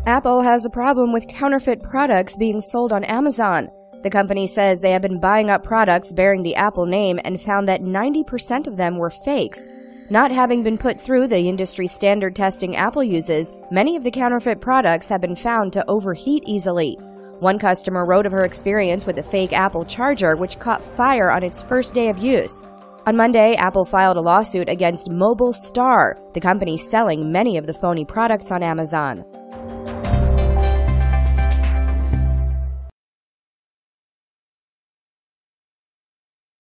Apple has a problem with counterfeit products being sold on Amazon. The company says they have been buying up products bearing the Apple name and found that 90% of them were fakes. Not having been put through the industry standard testing Apple uses, many of the counterfeit products have been found to overheat easily. One customer wrote of her experience with a fake Apple charger which caught fire on its first day of use. On Monday, Apple filed a lawsuit against Mobile Star, the company selling many of the phony products on Amazon.